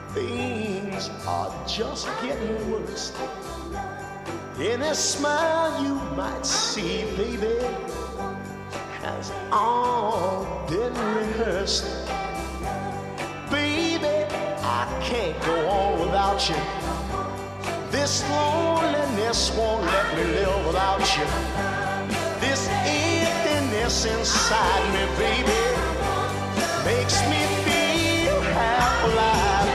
Things are just getting worse. Any smile you might see, baby, has all been rehearsed. Baby, I can't go on without you. This loneliness won't let me live without you. This emptiness inside me, baby, makes me feel half alive.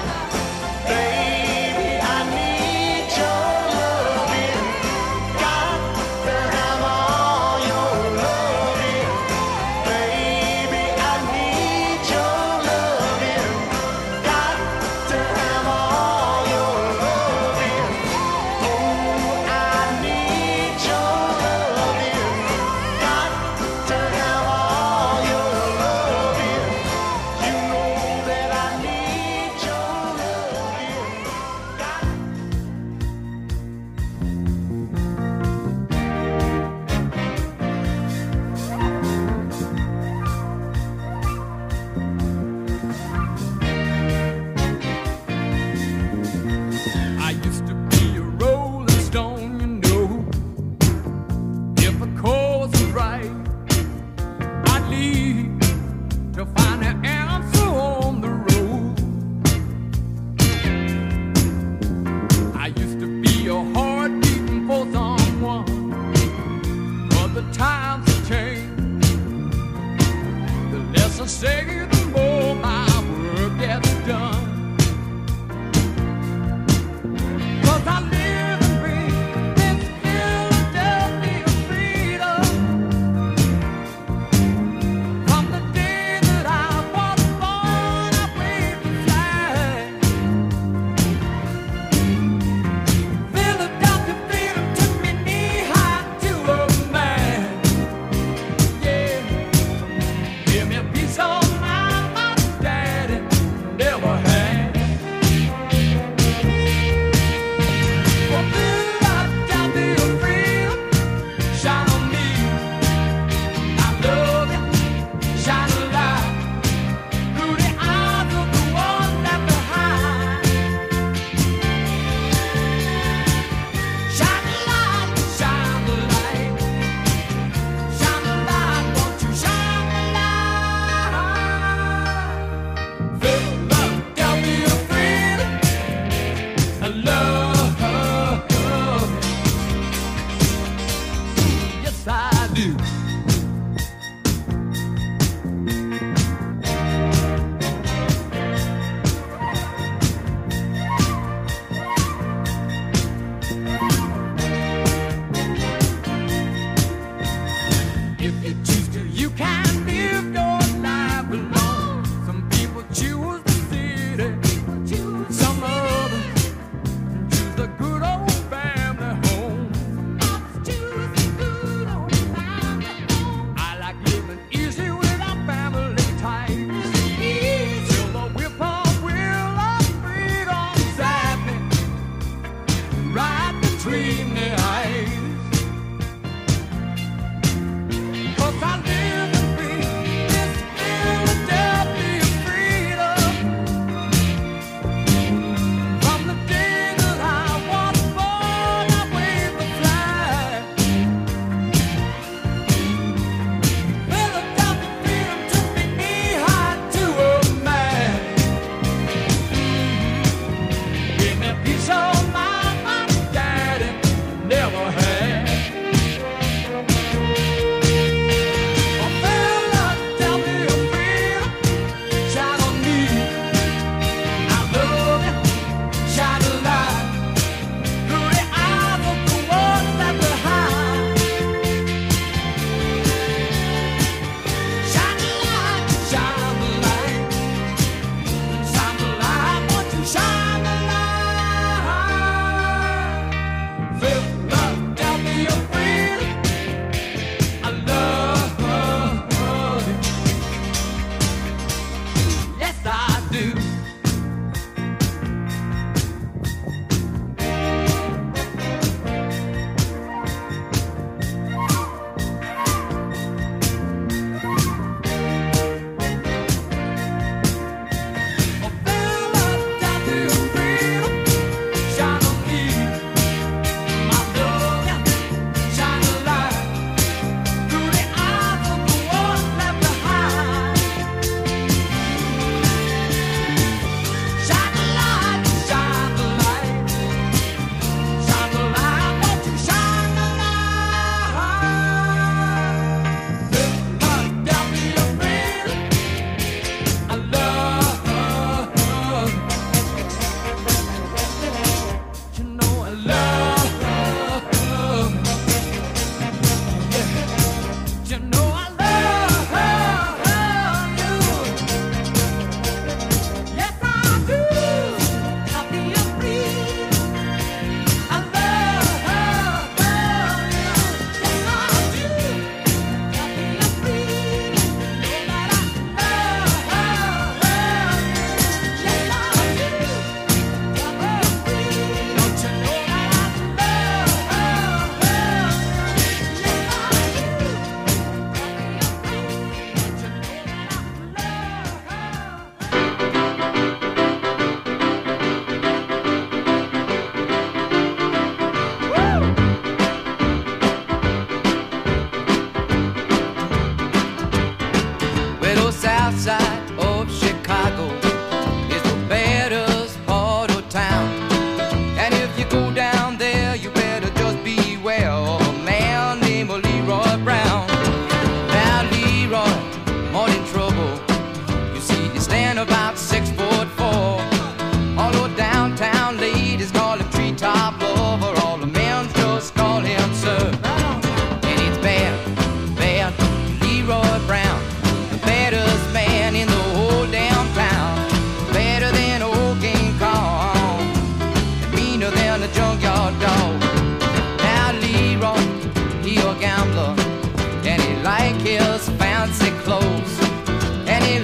Baby, I need your loving. Got to have all your loving. Baby, I need your loving. Got to have all your loving. Oh, I need your loving. Got to have all your loving. You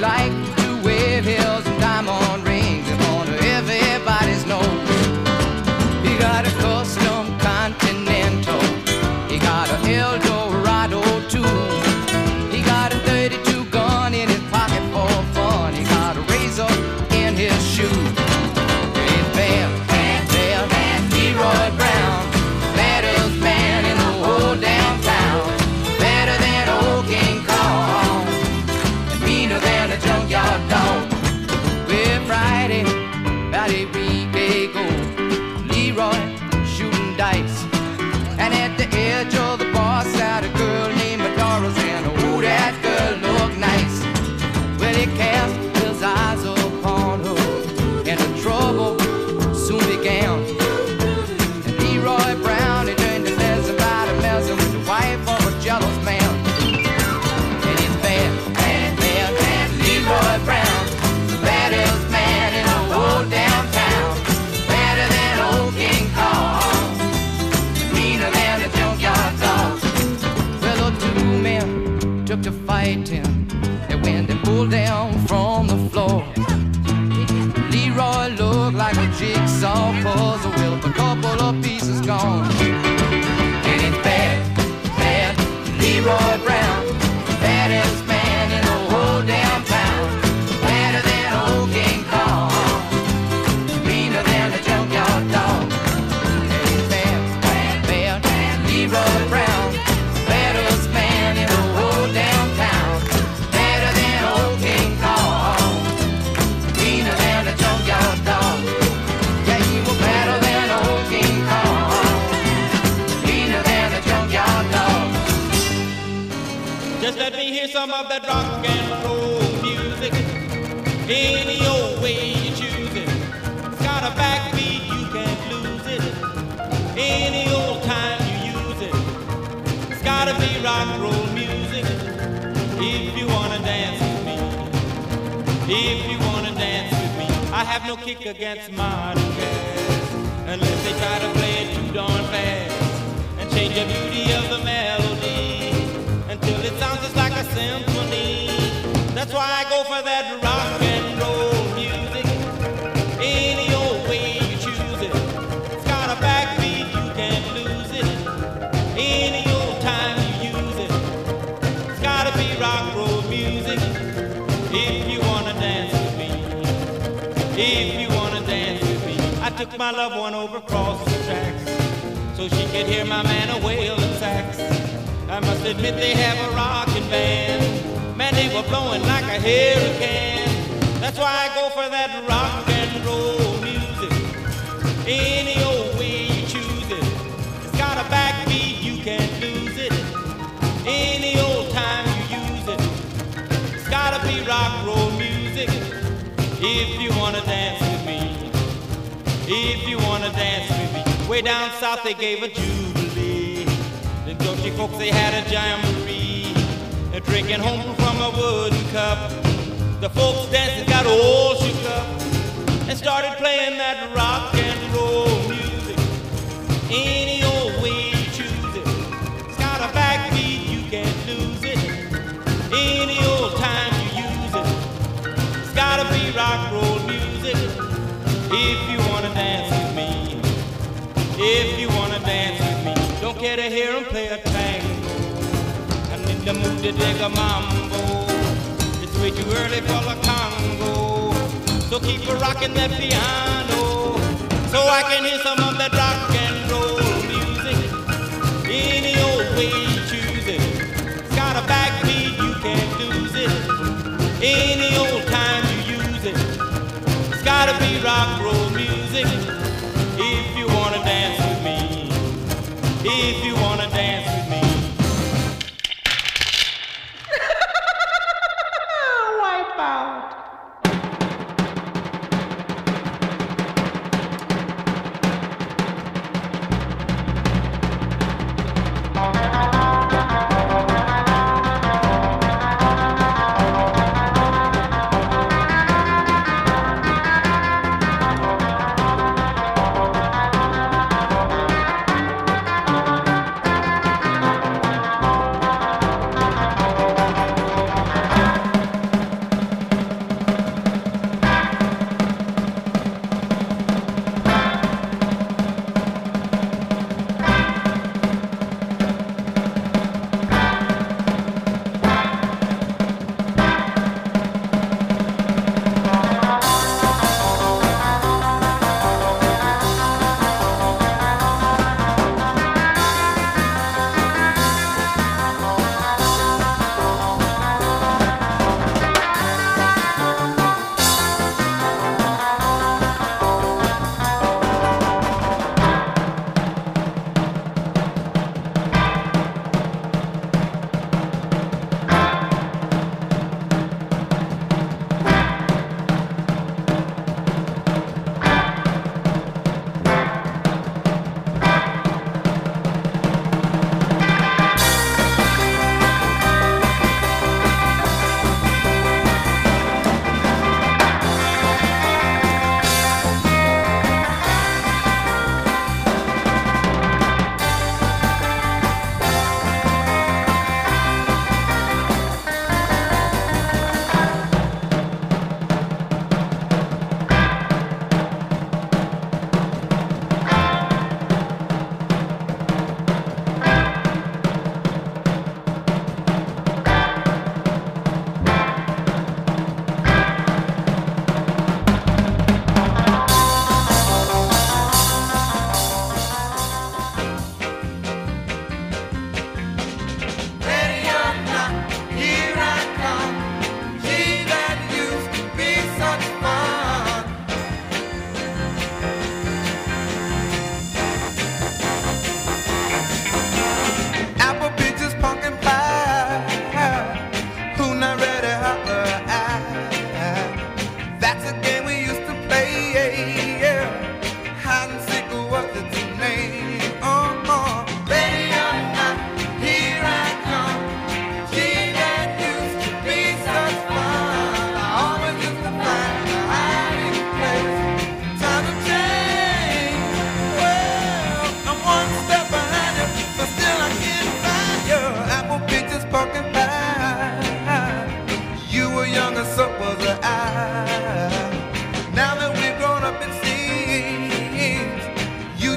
like to wear heels and diamond rings in front of everybody's nose. He got a custom Continental, he got a Eldorado too. He got a 32 gun in his pocket for fun. He got a razor in his shoe. He's Bam, Bam, Bam, Bam, Leroy Brown, baddest man in the whole downtown. Better than old King Kong, and meaner than a junkyard dog. Well, Friday, about a week ago, Leroy shooting dice, and at the edge of the bar sat a girl named Doris, and oh, that girl looked nice. Well, he cast his eyes upon her, and the trouble soon began. And Leroy Brown, he turned to messing about and messing with the wife of a jealous man. And he's bad, bad, bad, bad, Leroy Brown, the baddest man in the whole downtown. Better than old King Kong, meaner than a junkyard dog. Well, the two men took to fighting, and when they pulled down from the floor, Leroy looked like a jigsaw puzzle with a couple of pieces gone. And it's bad, bad, Leroy Brown, baddest man in the whole downtown. Better than old King Kong, meaner than a junkyard dog. And it's bad, bad, bad, Leroy Brown, baddest man in the whole downtown. Better than old King Kong, meaner than a junkyard dog. Yeah, he was better than old King Kong, meaner than a junkyard dog. Just let me hear some of that rock and roll music. Any old way you choose it. It's got a backbeat, you can't lose it. Any old time you use it. It's gotta be rock and roll music. If you wanna dance with me, if you wanna dance with me, I have no kick against modern jazz, unless they try to play it too darn fast and change the beauty of the melody until it sounds just like a symphony. That's why I go for that rock and roll music. Any old way you choose it. It's got a backbeat, you can't lose it. Any old time you use it. It's gotta be rock and roll music. If you wanna dance with me, if you wanna dance with me. I took my loved one over across the tracks so she could hear my man a wailing sax. I must admit they have a rockin' band. Man, they were blowing like a hurricane. That's why I go for that rock and roll music. Any old way you choose it. It's got a backbeat, you can't lose it. Any old time you use it. It's gotta be rock and roll music. If you wanna dance with me, if you wanna dance with me. Way down south they gave a jubilee. The country folks, they had a jamboree, drinking home from a wooden cup. The folks dancing got all shook up and started playing that rock and roll music. Any old way you choose it. It's got a backbeat, you can't lose it. Any old time you use it. It's gotta be rock and roll music. If you wanna dance with me, if you wanna dance with me. Don't care to hear him play a tango. I'm in the mood to dig a mambo. It's way too early for the Congo. So keep a rocking that piano, so I can hear some of that rock and roll music. Any old way you choose it. It's got a backbeat, you can't lose it. Any old time you use it. It's gotta be rock and roll music. If you wanna dance with me, if you wanna dance with me. Wipe out.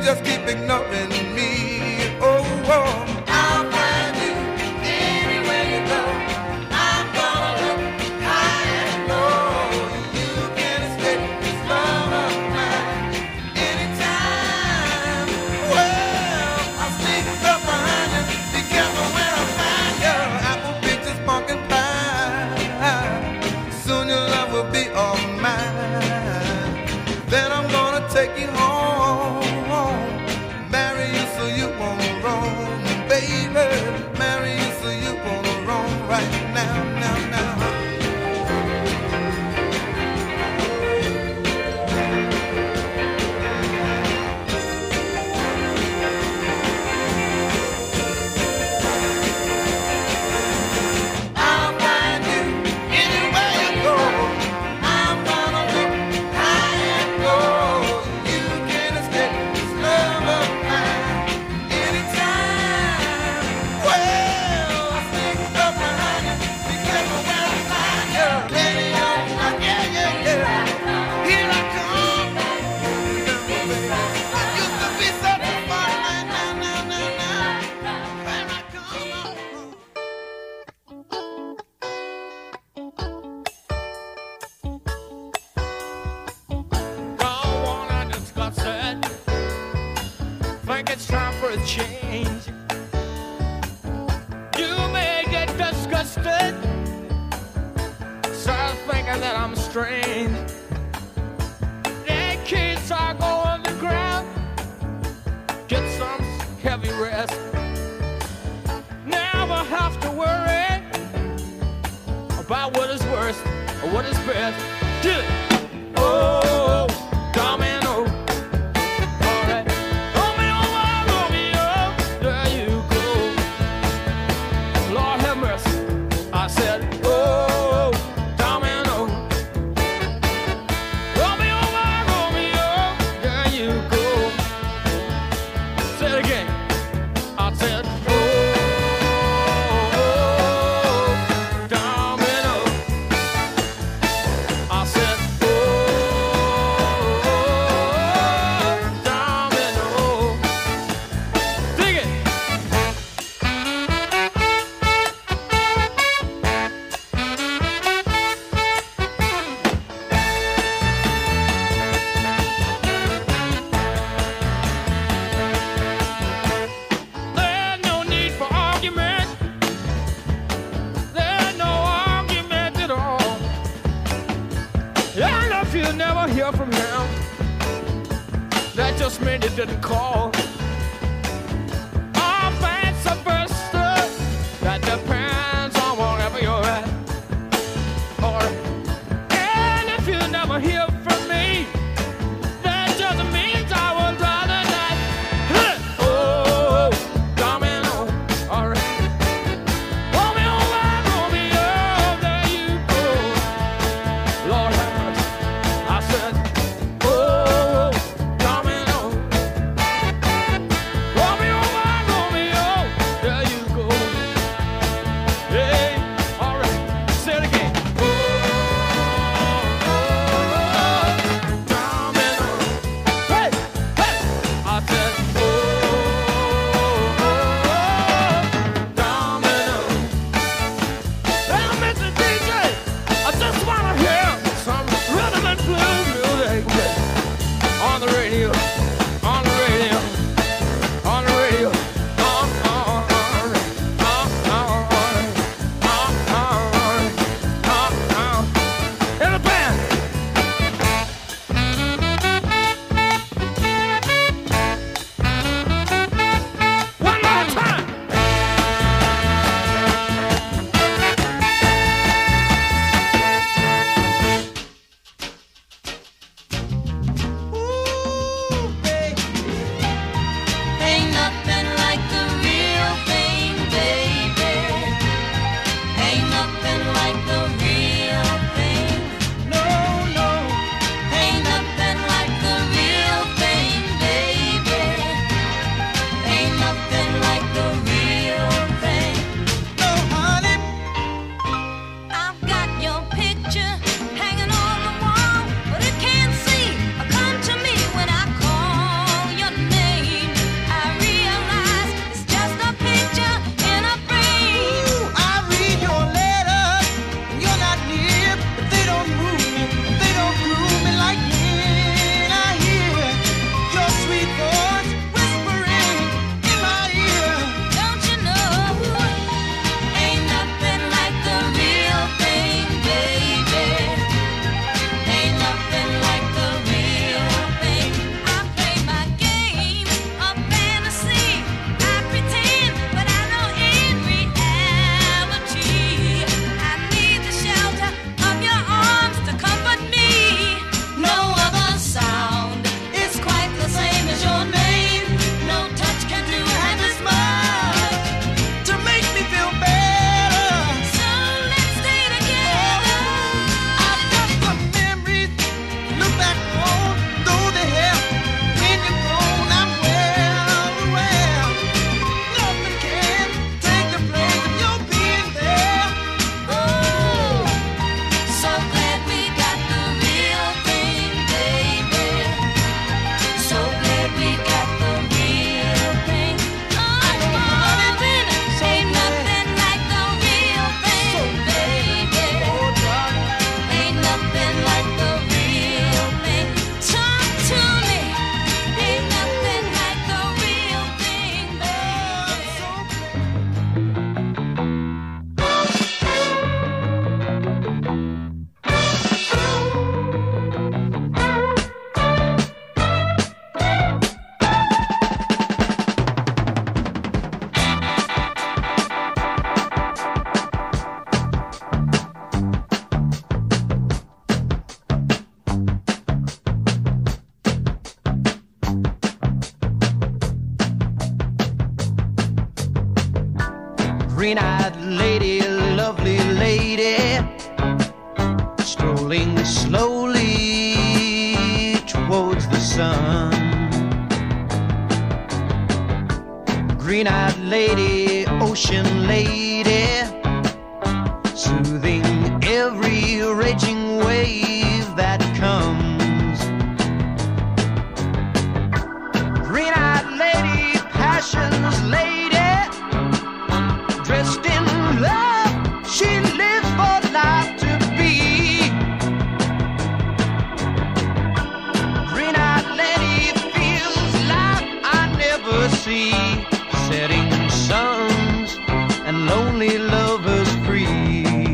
just keep ignoring me. Oh, I'll find you anywhere you go. I'm gonna look high and low. You can escape this love of mine anytime. Well, I'll sneak up behind you. Be careful when I find you. Apple pictures, pumpkin pie. Soon your love will be all mine. Then I'm gonna take you home, marry you so you won't roam, baby. Marry you so you won't roam right now, now, now. I'll find you anywhere you go. I'm gonna look high and low. You can escape this love of mine anytime. Well, I sneak up behind you. Be careful when I find you. Lady on my yeah, yeah, yeah. Here I come. I used to be so far now, now, now, now. Here I come. Don't wanna discuss it. Think it's time for a change. You may get disgusted. Start thinking that I'm strange. Their kids are going to ground. Get some heavy rest. Never have to worry about what is worst or what is best. Get it. Oh, domino. All right. Romeo, Romeo, there you go. Lord have mercy. I said, oh, domino. Romeo, Romeo, there you go. Say it again. I said, oh, domino. I said, oh, domino. Dig it. There's no need for argument. There's no argument at all. And if you never hear from him, that just means he didn't call. Or vice versa, that depends on wherever you're at. And if you never hear from me, that just means I would rather not. Oh, domino, all right. Romeo, Romeo, there you go. Lord have mercy. I said, oh, domino. green-eyed lady, lovely lady, strolling slowly towards the sun. Green-eyed lady, ocean lady, soothing every raging wave that comes. Green-eyed lady, passion's lady, dressed in love, she lives for life to be. Green-eyed lady feels life I never see, setting suns and lonely lovers free.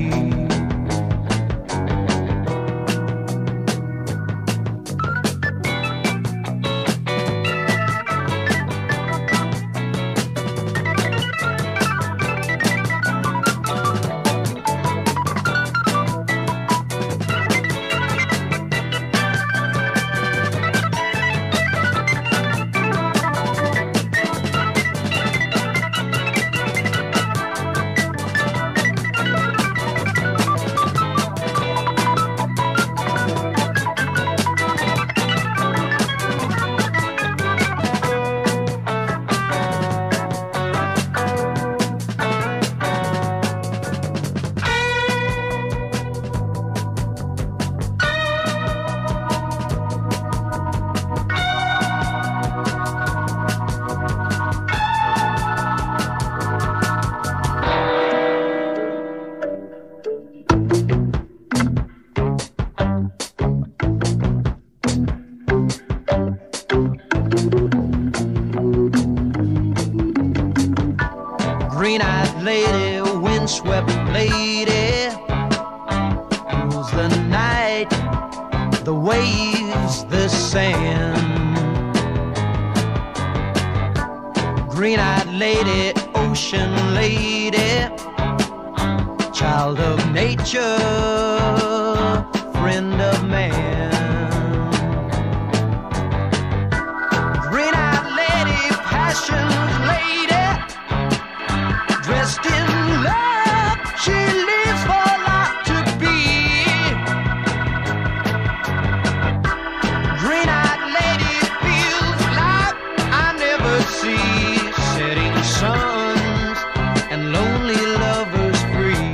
Green-eyed lady, windswept lady, rules the night, the waves, the sand. Green-eyed lady, ocean lady, child of nature, friend of man. Green-eyed lady, passion's lady, dressed in love, she lives for life to be. Green-eyed lady feels life I never see, setting suns and lonely lovers free.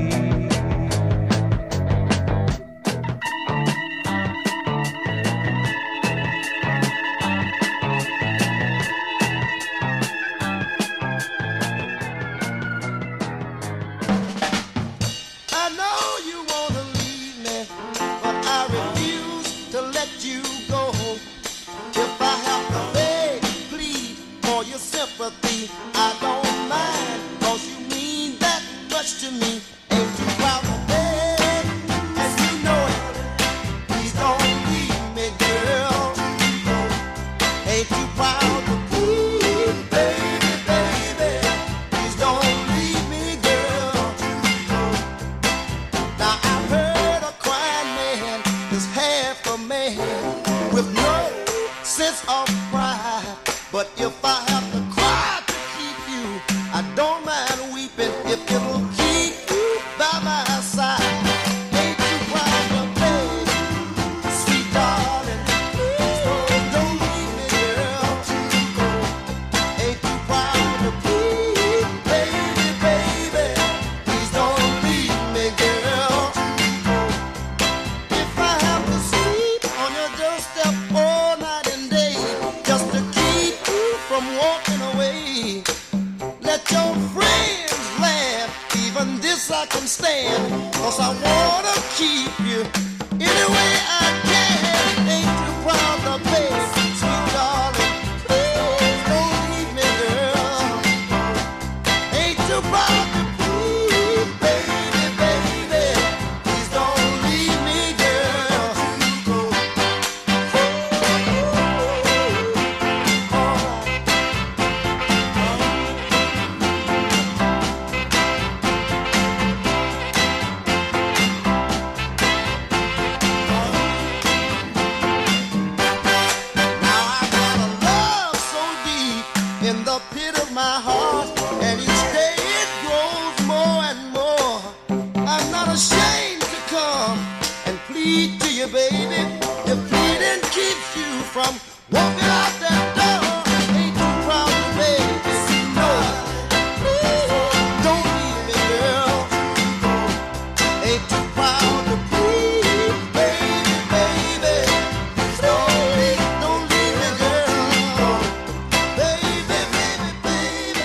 I know you wanna leave me, but I refuse to let you go. If I have to beg, plead for your sympathy, I don't mind, 'cause you mean that much to me. Ain't too proud to beg, and you know it. Please don't leave me, girl. Ain't too proud to plead, baby, baby. Please don't leave me, girl. Now I've heard a crying man is half a man with no sense of pride. But if I have to cry to keep you, I don't mind weeping if it'll keep you by my side. Ain't you proud to beg, sweet darling? Please don't leave me, girl. Ain't you proud to plead, baby, baby? Please don't leave me, girl. If I have to sleep on your doorstep all night and day, just to keep you from walking away, let your friends laugh, even this I can stand, 'cause I wanna keep you any way I can. Ain't too proud to beg, sweet darling, please don't leave me, girl. Ain't too proud to plead, baby, baby, please don't leave me, girl. from walking out that door. Ain't too proud to beg to see no. Don't leave me, girl. Ain't too proud to please, baby, baby. Don't leave me, girl. Baby, baby, baby.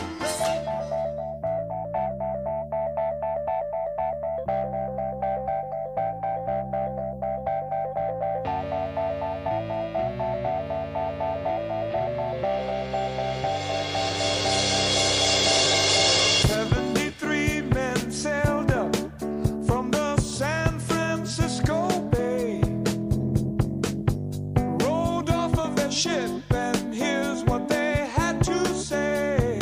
Men sailed up from the San Francisco Bay, rolled off of their ship, and here's what they had to say.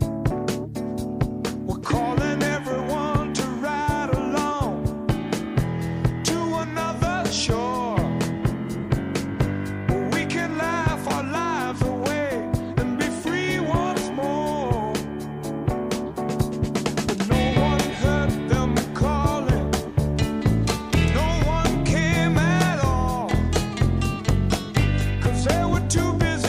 We're calling everyone to ride along to another shore, where we can laugh our lives away and be free once more. No one heard them calling, no one came at all, 'cause they were too busy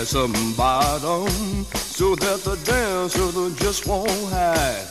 has some bottom so that the dancer just won't hide.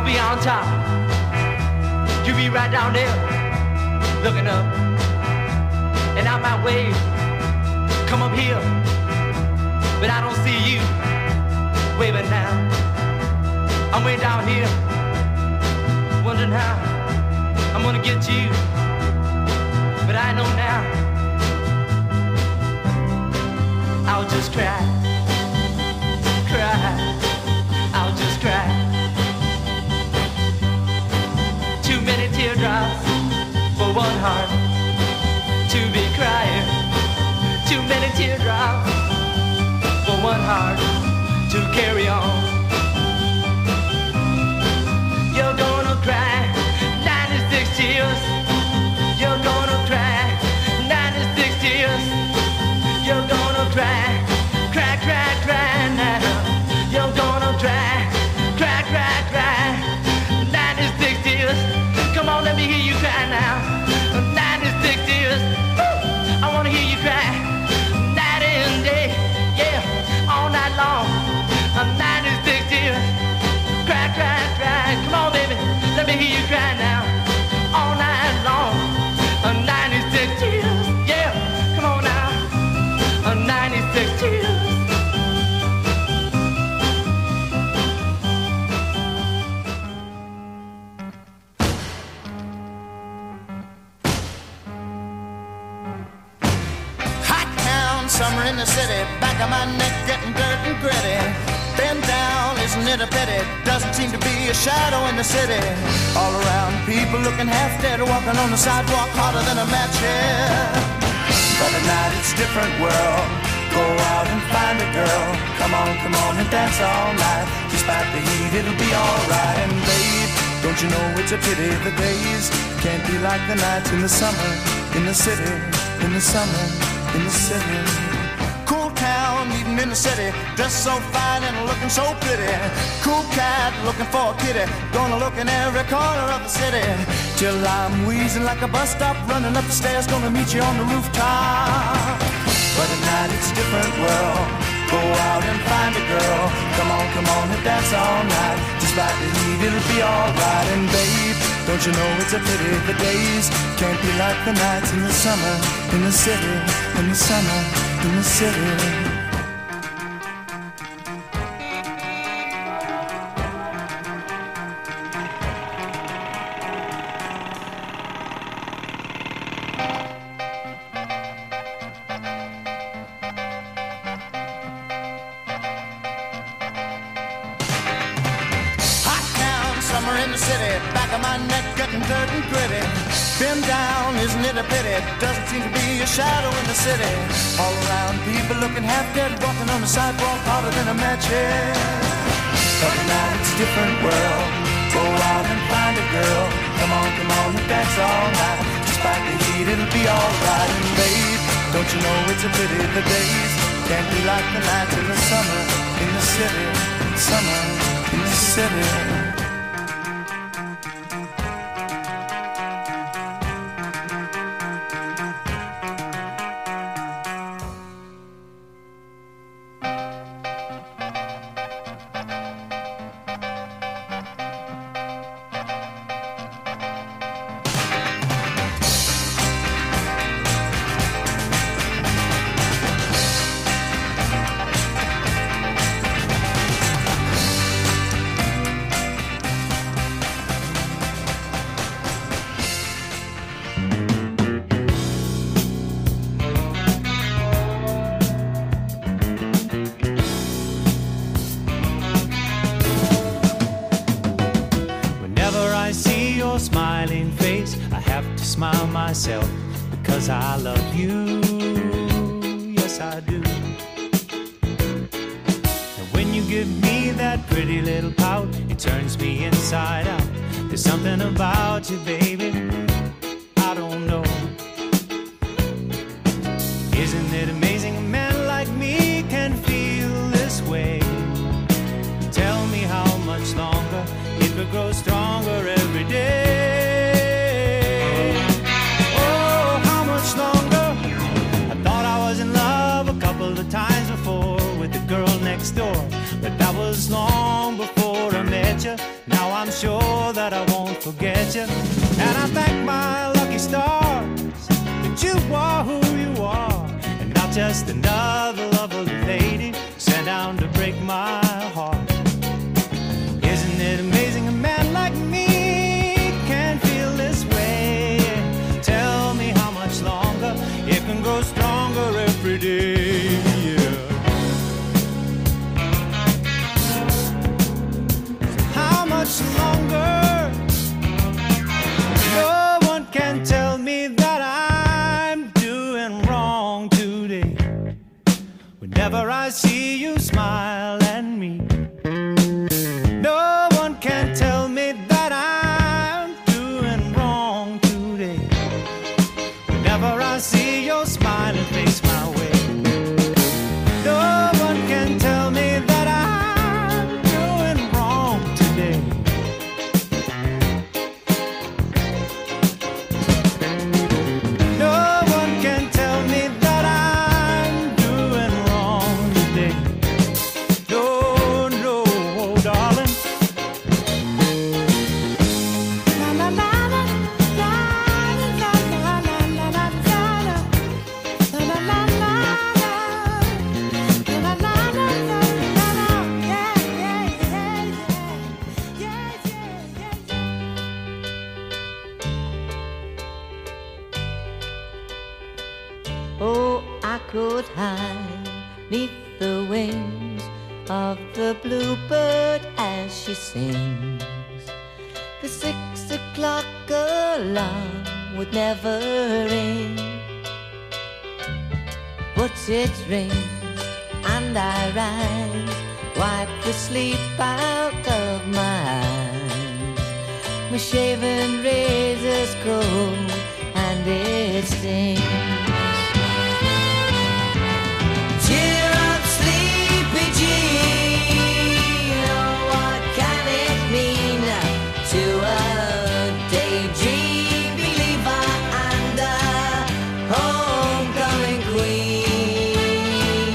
be on top. You be right down there, looking up. And I might wave, come up here, but I don't see you waving now. I'm way down here, wondering how I'm gonna get to you, but I know now I'll just cry, cry, I'll just cry. Too many teardrops for one heart to be crying. Too many teardrops for one heart to carry on. You're gonna cry 96 tears. You're gonna cry 96 tears. You're gonna cry, cry, cry, cry now. You're gonna cry, cry, cry, cry 96 tears. Come on, let me hear you cry now. 96 tears. Woo! I wanna hear you cry night and day, yeah, all night long. 96 tears. Cry, cry, cry. Come on, baby, let me hear you cry now. All night long. 96 tears. Yeah, come on now. 96 tears. Hot town, summer in the city, back of my neck getting dirt and gritty. Bend down, isn't it a pity? Doesn't seem to be a shadow in the city. All around, people looking half dead, walking on the sidewalk harder than a match here. But at night it's a different world. Go out and find a girl. Come on and dance all night. Despite the heat, it'll be alright. And babe, don't you know it's a pity the days can't be like the nights in the summer, in the city, in the summer, in the city. Cool town, meeting in the city, dressed so fine and looking so pretty. Cool cat, looking for a kitty, gonna look in every corner of the city. Till I'm wheezing like a bus stop, running up the stairs, gonna meet you on the rooftop. But at night it's a different world. Go out and find a girl. Come on and dance all night. Despite the heat, it'll be alright. And babe, don't you know it's a pity the days can't be like the nights in the summer, in the city, in the summer, in the city. In the city, back of my neck getting dirt and gritty. Been down, isn't it a pity? Doesn't seem to be a shadow in the city. All around, people looking half dead, walking on the sidewalk harder than a match head. But now it's a different world. Go out and find a girl. Come on and dance all night. Despite the heat, it'll be alright. And babe, don't you know it's a pity the days can't be like the nights in the summer, in the city, summer, in the city. Smiling face, I have to smile myself because I love you, yes I do. And when you give me that pretty little pout, it turns me inside out. There's something about you, baby, I don't know. Isn't it amazing a man like me can feel this way? Tell me how much longer it will grow stronger every day. Oh, how much longer? I thought I was in love a couple of times before with the girl next door, but that was long before I met you. Now I'm sure that I won't forget you, and I thank my lucky stars that you are who you are, and not just another lovely lady sent down to break my heart. Isn't it amazing a man like me can feel this way? Tell me how much longer it can grow stronger every day. Yeah. How much longer? No one can tell me that I'm doing wrong today. Whenever I see you smile at me, no one can tell me that I'm doing wrong today. Whenever I see your smiling face my way, no one can tell me that I'm doing wrong today. No one can tell me that I'm doing wrong today. No, no, oh, darling. La la la la la la la la la la la la la la Oh, I could hide neath the wings of the bluebird as she sings. The 6 o'clock alarm would never ring, but it rings and I rise, wipe the sleep out of my eyes. My shaven razor's cold and it stings. Cheer up, sleepy Jean. Oh, what can it mean to a daydream believer and a homecoming queen?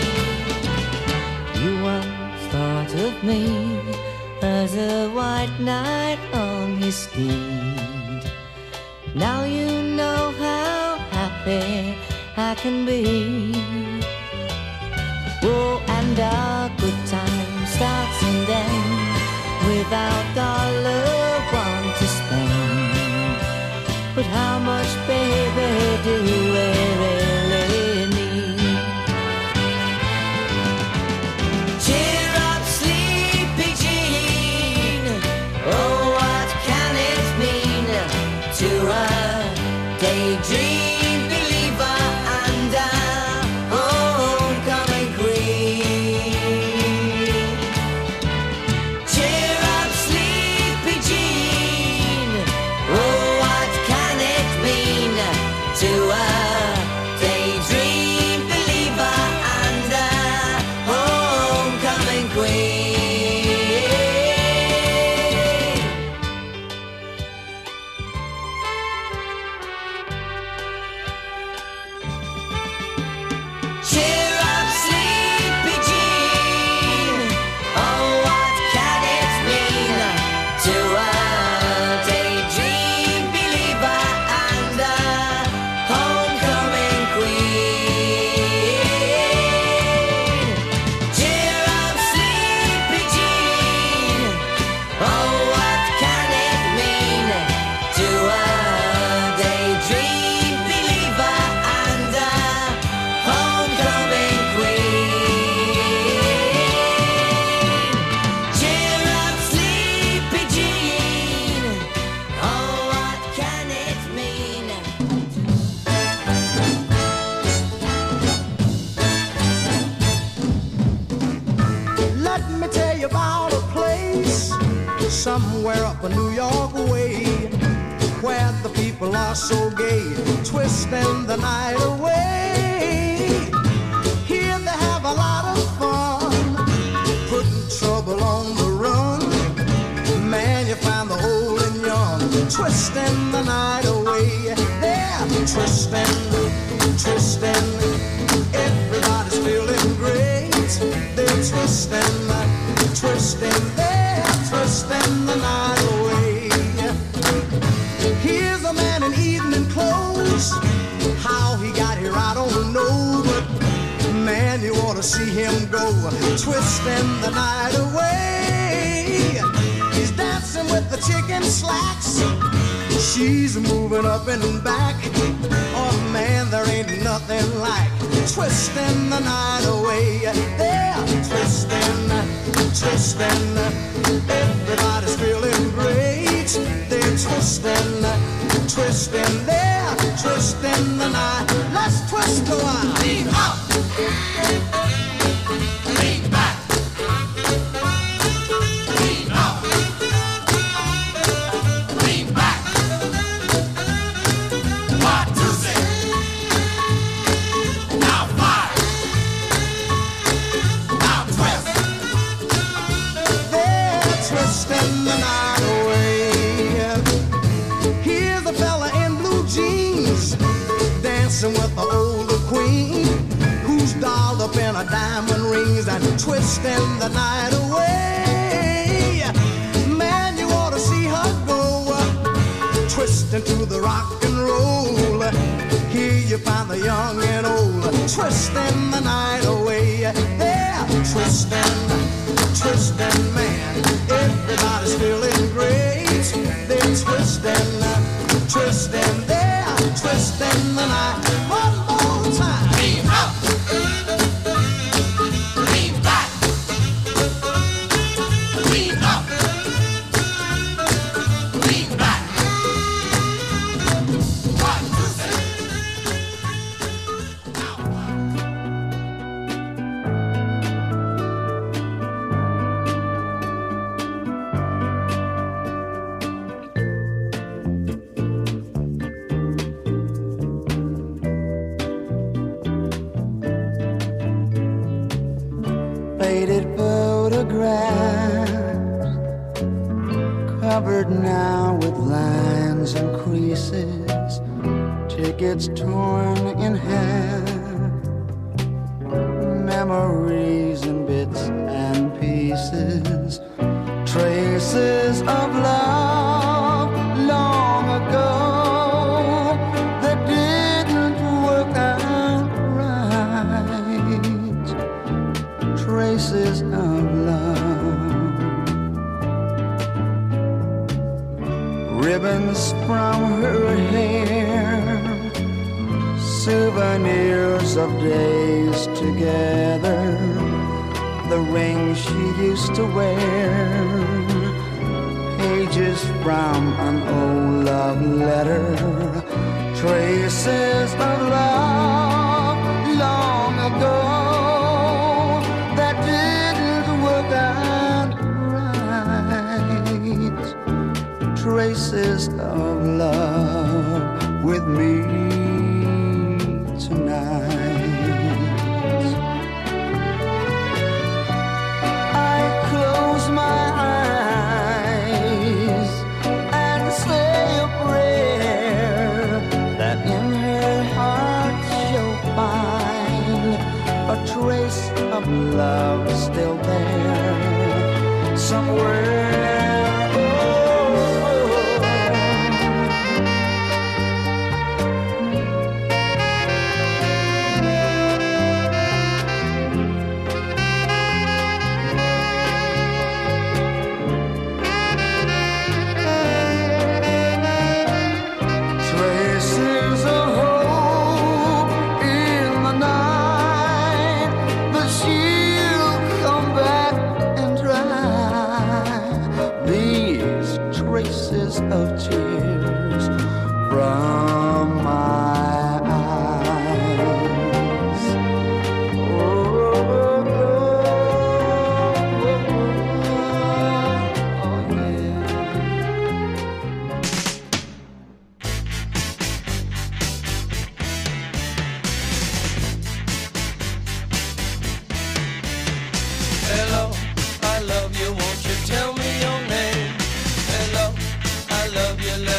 You once thought of me as a white knight on his steed. Now you know how happy I can be. Oh, and our good time starts and ends without $1 to spend. But how much, baby, do we really need? Cheer up, sleepy Jean. Oh, what can it mean to a daydream believer and a homecoming queen? Cheer up, sleepy Jean. Oh, what can it mean to a daydream believer and a homecoming queen? Cheer up, sleepy Jean. Oh, what can it mean to a daydream believer and a homecoming queen? Cheer up, sleepy Jean. Oh, what can it mean to a daydream believer and a homecoming queen? Cheer up, sleepy Jean. Oh, what can it mean? Let me tell you about a place somewhere up a New York way, where the people are so gay, twisting the night away. Here they have a lot of fun, putting trouble on the run. Man, you find the old and young, twisting the night away. They're twisting, twisting. Everybody's feeling great. They're twisting, twisting. They're twisting twisting the night away. Here's a man in evening clothes. How he got here, I don't know, but man, you ought to see him go, twisting the night away. He's dancing with the chicken slacks. She's moving up and back. Oh man, there ain't nothing like twisting the night away. They're twisting, twisting. Everybody's feeling great. They're twisting, twisting. They're twisting the night. Let's twist a while. Lean up, lean back. Lean up, lean back. 1, 2, 3. Now 5. Now twist. They're twisting the night away. Here's a fella in blue jeans dancing with the older queen, who's dolled up in her diamond rings and twisting the night away. Man, you ought to see her go, twisting to the rock and roll. Here you find the young and old, twisting the night away. They're twisting, twisting, man. Everybody's feeling great. They're twisting, twisting. They're twisting the night. One more time. Lean up, lean back. Lean up, lean back. 1, 2, 3. Now. Faded photographs, covered now with lines and creases, tickets torn in half, memories in bits and pieces, traces of love long ago that didn't work out right. Traces of love, ribbons from her hair, souvenirs of days together, the ring she used to wear, pages from an old love letter, traces of love long ago that didn't work out right. Traces of love with me tonight. I close my eyes and say a prayer that in her heart she'll find a trace of love still there somewhere. Traces of hope in the night that she'll come back and try. These traces of tears from my eyes. Oh, yeah. Hello, I love you, won't you tell me your name? Hello, I love you,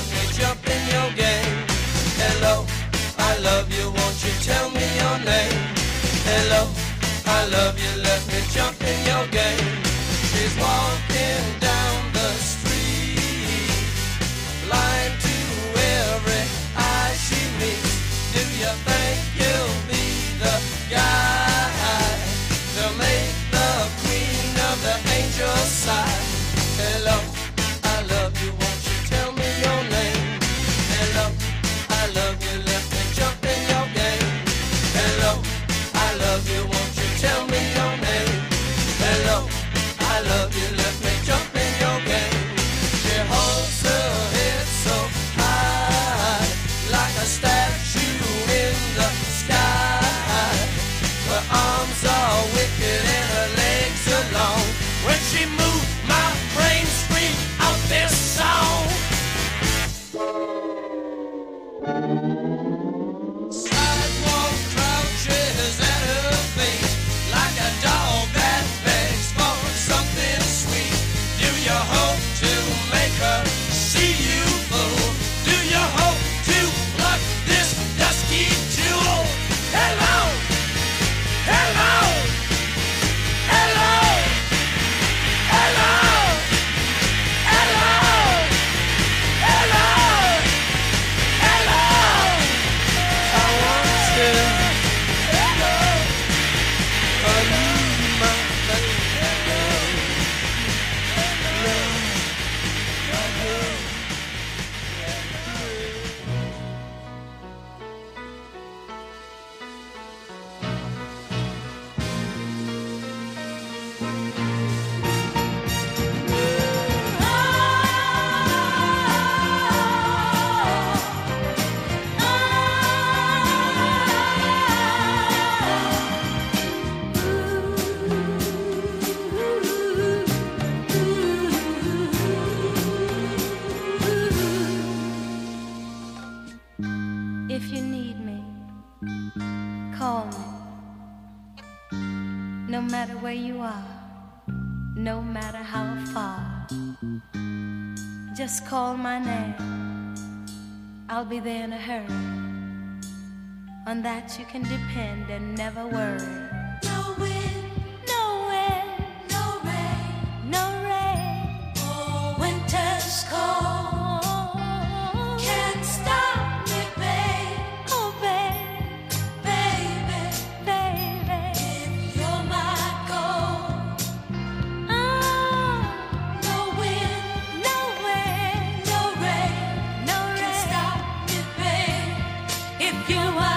where you are, no matter how far. Just call my name, I'll be there in a hurry. On that you can depend and never worry. No wind, no wind, no rain, no rain. Oh, winter's cold. Can't stop me, babe. Oh, babe, baby, baby. If you're my gold. Oh, no wind, no wind, no rain, no rain. Can't stop me, babe. If you're my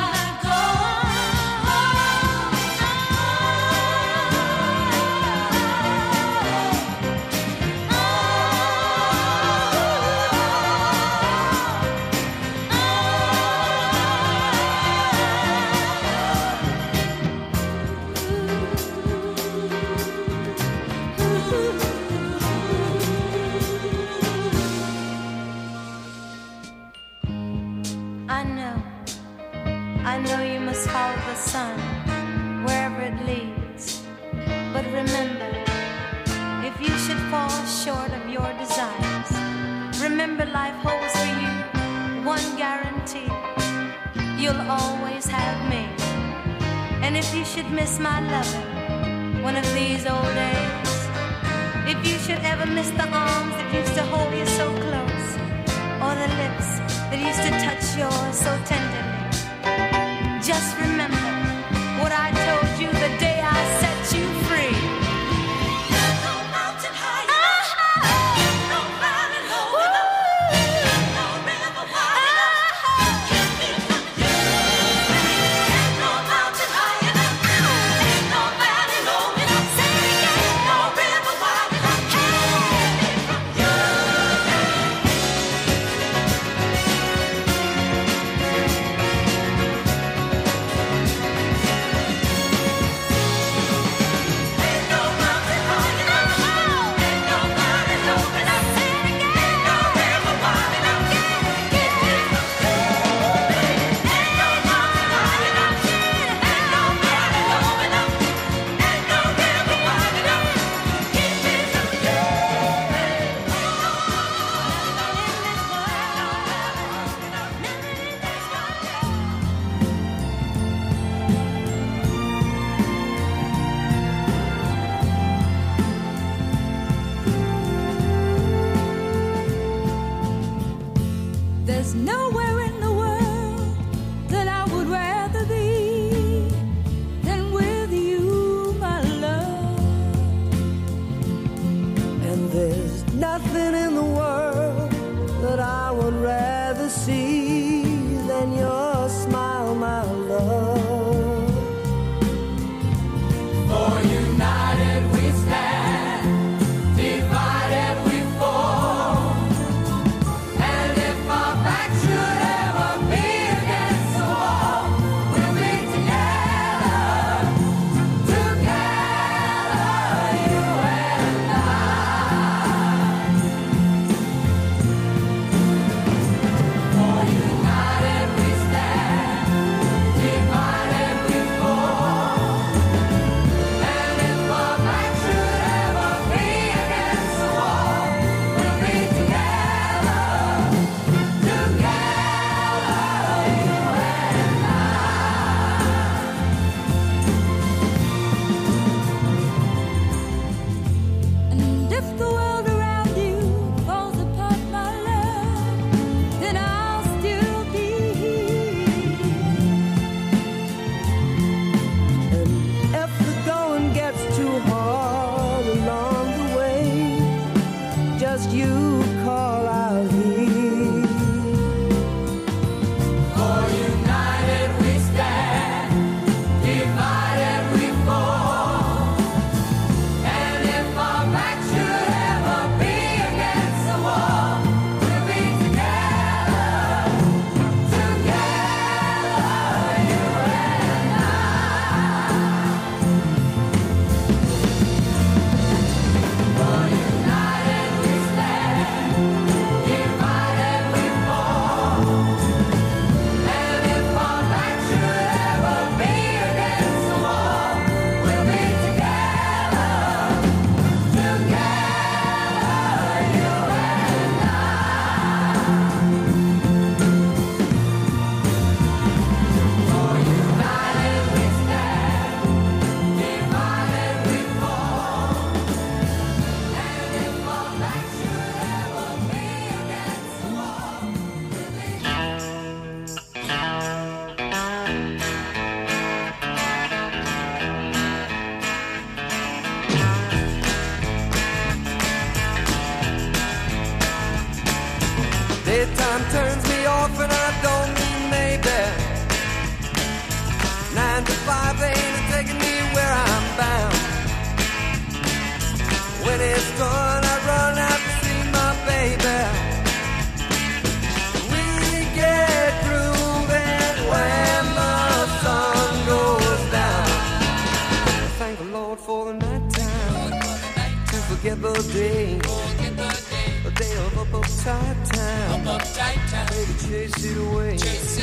I know you must follow the sun wherever it leads. But remember, if you should fall short of your desires, remember life holds for you one guarantee. You'll always have me. And if you should miss my loving one of these old days, if you should ever miss the arms that used to hold you so close, or the lips that used to touch yours so tenderly, just remember what I told you the day I set you free. There's no mountain high enough, no valley low enough, no river wide enough, keep me from you. There's no mountain high enough, ain't no valley low enough, say it again, no river wide enough, keep me from you. There's nowhere in the world that I would rather be than with you, my love. And there's nothing in the world that I would rather see than your smile, my love. For united we stand, divided we fall. And if our back should ever be against the wall, we'll be together, together, you and I. For united we stand, divided we fall. And if our back should ever be against the wall, we'll be together, together, you and I. And if the world around you falls apart, my love, then I'll still be here. And if the going gets too hard along the way, just you call out here. For united we stand, divided we fall. And if our back should ever be against the wall, we'll be together, together, you and I. For united we stand, divided Daytime turns me off and I don't mean maybe. 9 to 5 ain't taking me where I'm bound. When it's done, I run out to see my baby. We get grooving when the sun goes down. Thank the Lord for the night time, to forget the day, a day of uptight time. Baby, chase it away.